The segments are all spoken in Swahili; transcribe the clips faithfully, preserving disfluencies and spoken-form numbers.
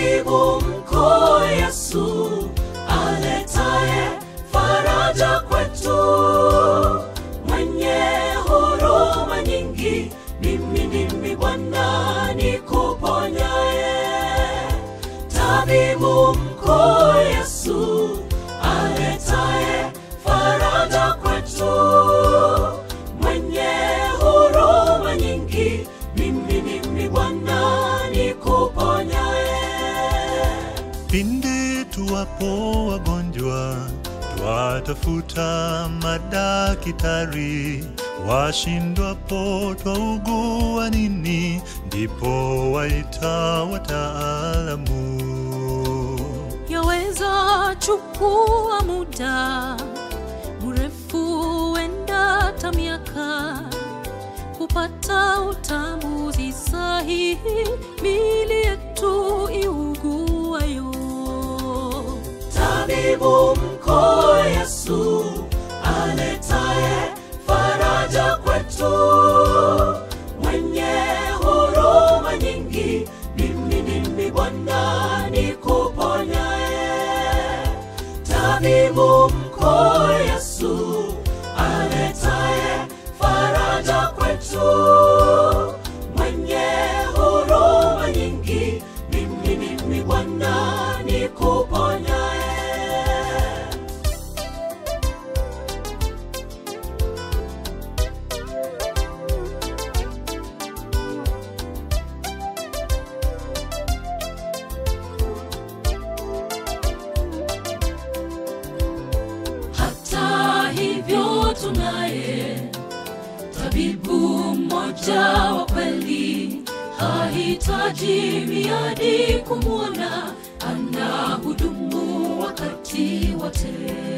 Tabibu mkuu Yesu, aletaye faraja kwetu, mwenye huruma nyingi, mimi ndimi Bwana nikuponyaye. Tabibu mkuu Yesu, aletaye faraja kwetu, mwenye huruma nyingi, mimi ndimi Bwana nikuponyaye. Pindi tuwapo wagonjwa, twatafuta madaktari, washindwapo twaugua nini, ndipo waita wataalamu. Yaweza chukua muda mrefu, enda hata miaka, kupata utambuzi sahihi miili yetu iuguayo. Tabibu mkuu Yesu, aletaye faraja kwetu, mwenye huruma nyingi, mimi ndimi Bwana nikuponyaye. Tabibu mkuu Yesu, aletaye faraja kwetu, mwenye huruma nyingi, mimi ndimi Bwana nikuponyaye. Hata hivyo tunaye tabibu mmoja wa kweli, hahitaji miadi kumwona, anahudumu wakati wote.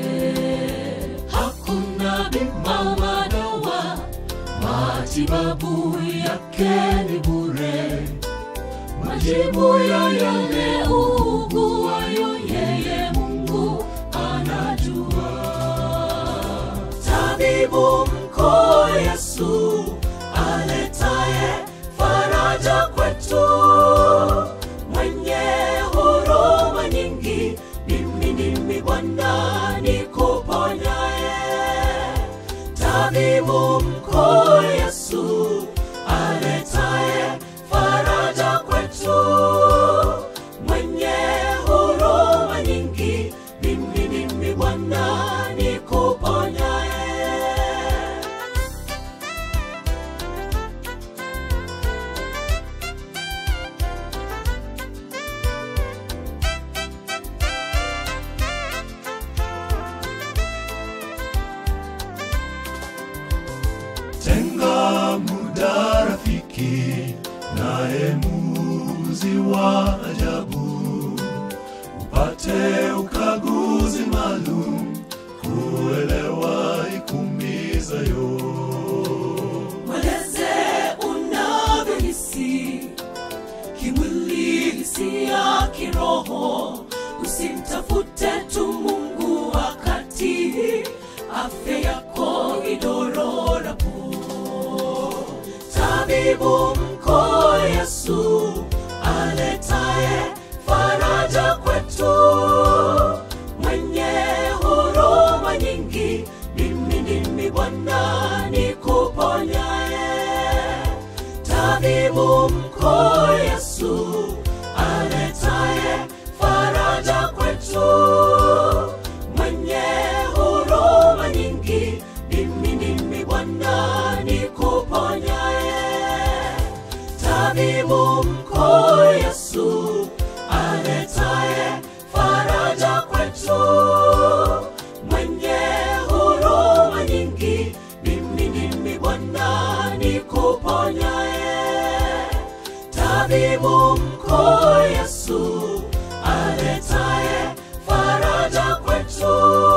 Hakuna bima madawa, matibabu yake ni bure, majibu ya yale uguayo yeye Mungu anajua. Tabibu mkuu Yesu, aletaye faraja kwetu, mwenye huruma nyingi, mimi ndimi Bwana nikuponyaye. Tabibu mkuu Yesu, aletaye faraja kwetu, mwenye huruma nyingi, mimi ndimi Bwana nikuponyaye. Tenga muda rafiki, naye muuguzi wa ajabu, upate ukaguzi maalum, kuelewa ikuumizayo. Mweleze unavyohisi kimwili, hisia, kiroho. Usimtafute tu Mungu wakati afya yako idororapo. Tabibu mkuu Yesu, aletaye faraja kwetu, mwenye huruma nyingi, mimi ndimi Bwana nikuponyaye. Tabibu mkuu Yesu, aletaye faraja kwetu, mwenye huruma nyingi, mimi ndimi Bwana nikuponyaye. Tabibu mkuu Yesu, aletaye faraja kwetu, mwenye huruma nyingi, mimi ndimi Bwana nikuponyaye. Tabibu mkuu Yesu, aletaye faraja kwetu.